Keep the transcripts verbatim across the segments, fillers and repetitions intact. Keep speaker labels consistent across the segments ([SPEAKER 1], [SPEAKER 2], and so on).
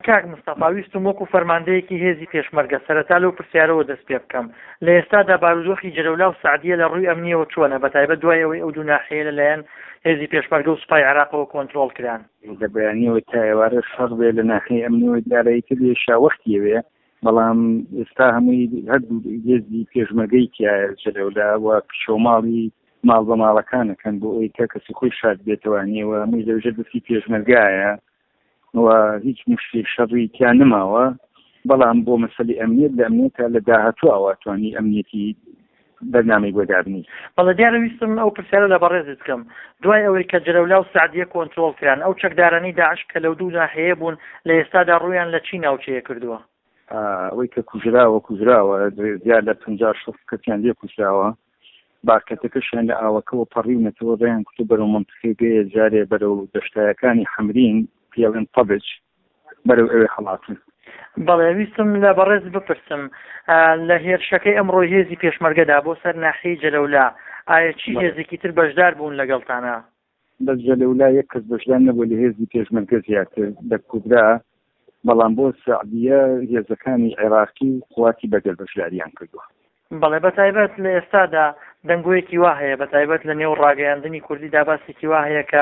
[SPEAKER 1] کاک مستەفا ویستم وەکو فەرماندەیەکی هێزی پێشمەرگە سەرەتا لەو پرسیارەوە دەست پێ بکەم لە ئێستادا بارودۆخی جەلەولا و سعدیە لە ڕووی ئەمنیەوە چۆنە بەتایبەت دوای ئەوەی ئەو دوو ناحیە لەلایەن هێزی پێشمەرگە و سوپای عێراقەوە کۆنتڕۆڵ کران
[SPEAKER 2] لە بەیانیەوە تا ئێوارە شەڕ بێ لە ناحیەی ئەمنیەوە دیارەیەکە بێ شاوەختیەوێ بەڵام ئێستا هەمووی هەردوو هێزی پێشمەرگەی تایە جەلەولا و پشۆماڵی ماڵ بە ماڵەکانەکەن بۆ ئەوەی کە کەسی خۆی شاد بێتەوانیەوە هەمووی لەوژە دەستی پێشمەرگایە و هیچ مشتی شەڕی تیان نماوە بەڵام بۆ مەسەلی ئەمنیەت لە ئەمنیەتە لە داهاتوو ئەواتوانی ئەمنیەتی بەرنامەی بۆدابنی
[SPEAKER 1] بەڵێ دیارە ویستم ئەو پرسیارە لە بەڕێزت بکەم دوای ئەوەی کە جەلەولا و سعدیە کۆنتڕۆڵ کران ئەو چەکدارانەی داعش کە لەو دوو ناحیەیە بوون لە ئێستادا ڕوویان لە چی ناوچەیە کردووە
[SPEAKER 2] ئەوەی کە کوژراوە کوژراوە زیاد لە پەنجا شەست کەسیان لێ کوژراوە باکەتەکەشیان لە ئاوەکەەوە پەڕیونەتەوە ڕێیان کوتە بەرەو مەنتقەی بێ جارێ بەرەو دەشتایەکانی حەمرین پیاڵێن پەبج بەرەو ئەوێ هەڵاتن
[SPEAKER 1] بەڵێ ویستم لە بەڕێز بپرسم لە هێرشەکەی ئەمڕۆی هێزی پێشمەرگەدا بۆ سەر ناحیەی جەلەولا ئایا چی هێزێکی تر بەشدار بوون لەگەڵتانە
[SPEAKER 2] بەس جەلەولا یەک کەس بەشدار نەبوو لە هێزی پێشمەرگە زیاتر دەکوبرا بەڵام بۆ سعدیە هێزەکانی عێراقی و قواتی بەدەر بەشداریان کردووە
[SPEAKER 1] بەڵێ بەتایبەت لە ئێستادا دەنگۆیەکی وا هەیە بەتایبەت لە نێو ڕاگەیاندنی کوردیدا باسێکی وا هەیە کە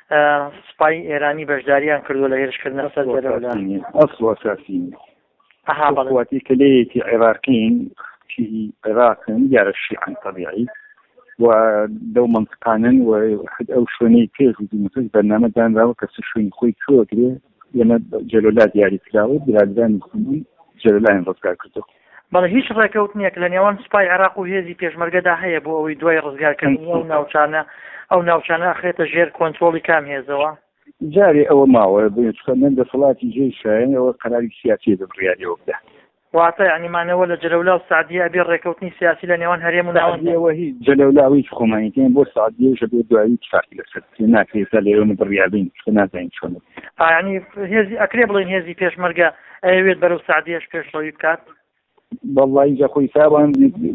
[SPEAKER 1] سوپای ئێرانی بەشداریان کردووە لە هێرشکردنە سەر جەلەولا
[SPEAKER 2] ئەسڵ ئەساسی قواتی کە لەیەکی عێراقین کی عێراقن دیارە شیعەن طەبیعی و لەو منطقانن و ئەو شوێنەی پێش وزیمەتەش بەرنامە دانراوە کە شوێنی خۆی چۆگرێ یەنە جەلەولا دیاری کراوە برادرانی خوێنی جەلەلایان ڕزگار کردووە
[SPEAKER 1] بەڵێ هیچ ڕێکەوتنێک لە نێوان سوپای عێراق و هێزی پێشمەرگەدا هەیە بۆ ئەوەی دوای ڕزگارکردنی ئەو ناوچانە ئەو ناوچانە ئەخرێتە ژێر کۆنتڕۆڵی کام هێزەوە
[SPEAKER 2] جارێ ئەوە ماوە بچکەن دەسەڵاتی جێی شایەن ئەوە قەراری سیاسی بڕیاریەوە بدە
[SPEAKER 1] واتە یعنیمانەوە لە جەلەولا و سعدیە ئەبێ ڕێکەوتنی سیاسی لە نێوان هەرێم و
[SPEAKER 2] ناوەندەوە هیچ جەلەولاوی خۆمانیتیان بۆ سعدیەش بێ دوایی اتفاقی لەسەر ناکرێتە لێرە بڕیابین نازانین چۆن
[SPEAKER 1] یعنی هێزی ئەکرێ بڵێن هێزی پێشمەرگە ئەوێت بەرەو سعدیەش پێشڕەوی بکات
[SPEAKER 2] والله جا خۆی سابان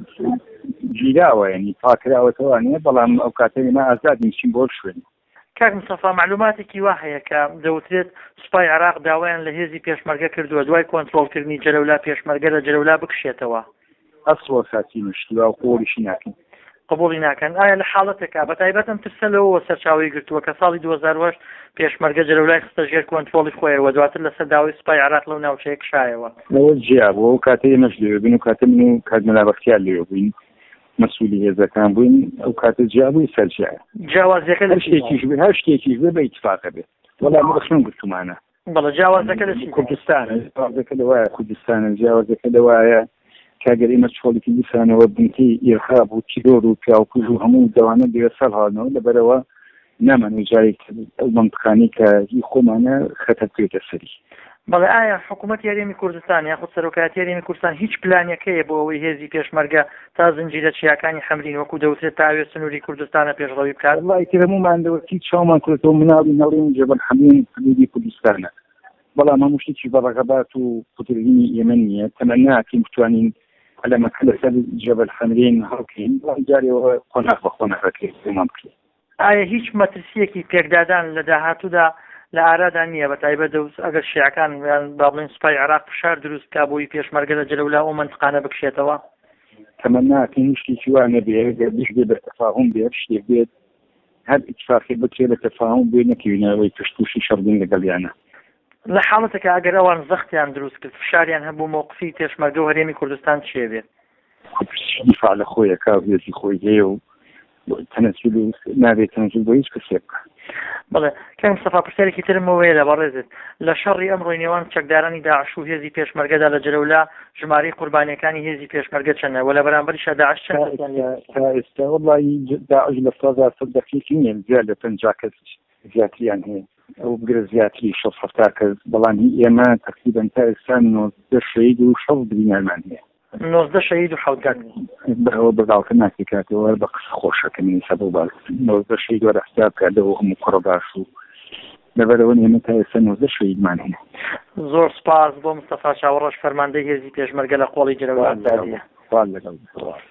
[SPEAKER 2] گیراوە ینی پاکراوەتەوانێ بەڵام ئەو کاتەی ما ئازادین چین بۆ شوێن
[SPEAKER 1] کاک مستەفا معلوماتێکی وا هەیە کە دەوترێت سوپای عێراق داوایان لە هێزی پێشمەرگە کردووە دوای کۆنتڕۆڵکردنی جەلەولا پێشمەرگە لە جەلەولا بکشێتەوە
[SPEAKER 2] ئەسڵ ئەساسی مشتوا و قۆڵیشی ناکەین
[SPEAKER 1] قبوڵی ناکەن ئایا لە حاڵەتێکا بەتایبەتم ترسە لەوەوە سەرچاوی گرتووە کە ساڵی دوو هەزار و هەشت پێشمەرگە جەلەولای خستە ژێر کۆنتڕۆڵی خۆیەوە دواتر لەسەر داوای سوپای عێراق لەو ناوچەیە کشایەوە
[SPEAKER 2] لەوە جیابەوە و کاتەیە مەش لێوە بووین و کاتە من و کاتمەلا بەختیار لێوە بووین مەسئولی هێزەکان بووین ئەو کاتە جیابووی سەرجایە
[SPEAKER 1] جیاوازیەکە لە
[SPEAKER 2] شتێکیش بێ هەر شتێکیش بێ بە ئیتفاقە بێت وەڵام بەخشم گرتومانە
[SPEAKER 1] بەڵێ جیاوازەکە لە
[SPEAKER 2] کوردستانە جیاوازەکە لەوایە کوردستانە جیاوازەکە لەوایە کاگەر ئێمە چۆڵێکی دیسانەوە بنکەی ئێرخاب و تیرۆر و پیاوکوژ و هەموو دەوانە بێ سەر هاڵنەوە لەبەرەوە نامانەوە جارێک ئەو منطقانەی کە هی خۆمانە خەتەر پێوێتە سەری
[SPEAKER 1] بەڵێ ئایا حکوومەت یاریێمی کوردستان یاخود سەرۆکایەتی یاریێمی کوردستان هیچ پلانێکەیە بۆ ئەوەی هێزی پێشمەرگە تا زنجیرە چیاکانی حەمرین وەکو دەوترێت تاوێ سنووری کوردستانە پێشڕەوی بکات
[SPEAKER 2] وڵی تر هەمومان دەوەتی چاومان کردەوە مناڵی نەڵێن جەبەل حەمرین حدودی کوردستانە بەڵام هەموو شتێکی بەڕەغەبات و قوتربینی ئێمە نییە تەمەناکەین بتوانین على مكان سل جبل حمرين هاوكين جاري وقناق وقناق كيف ممكن
[SPEAKER 1] ئایا هیچ مەترسیەکی پێکدادان لە داهاتوودا لە ئارادا نییە بەتایبەت دەوت ئەگەر شیعەکان یان با بڵێن سوپای عێراق فشار دروست کا بۆی پێشمەرگە لە جەلەولا ئەو منطقانە بکشێتەوە
[SPEAKER 2] تەمەناکەین شتێکی وانە بێ گەردش بێ بە تەفاهم بێ شتێک بێت هەر ئیتفاقی بکرێت لە تەفاهم بێ نەکەوینەوەی پشتوشی شەڕبوون لەگەڵیانە
[SPEAKER 1] لە حاڵەتێکە ئەگەر ئەوان زەختیان دروست کرد فشاریان هەبوو مووقفی پێشمەرگە و هەرێمی کوردستان چێ بێت
[SPEAKER 2] دیفاع لە خۆیە کاوێتی خۆی هەیە و تەنەسول نابێت تەنەسول بۆ هیچ کەسێک
[SPEAKER 1] بەڵێ کەم سەفا پرسیارێکی ترم وەیە لە بەڕێزت لە شەڕی ئەمڕۆی نێوان چەکدارانی داعش و هێزی پێشمەرگەدا لە جەلەولا ژمارەی قوربانیەکانی هێزی پێشمەرگە چەندە و لە بەرامبەریشە داعش چەند
[SPEAKER 2] تا ئێستا وەڵی داعش لە سەدا سەد دەقیقی نییە زیاد لە پەنجا کەس زیاتریان هەیە ئەو بگرە زیاتری شەش هەفتا کەس بەڵام ئێمە تەقریبەن تا ئێستا نۆزدە شەهید و شەڕ بینەرمان هەیە
[SPEAKER 1] نۆزدە شەهید و حەوت
[SPEAKER 2] بەەوە بەداڵکە ناکی کاتەوە بە قسە خۆشەکەنی سەد و باز نۆزدە شەهید وەرە حساب کردەوە هەموو کوڕە باش و لەبەرەوە ئێمە تا ئێستا نۆزدە شەهیدمان هەیە
[SPEAKER 1] زۆر سپاس بۆ مستەفا چاوەڕەش فەرماندەی هێزی پێشمەرگە لە قۆڵی جەلەولا
[SPEAKER 2] لەگەڵ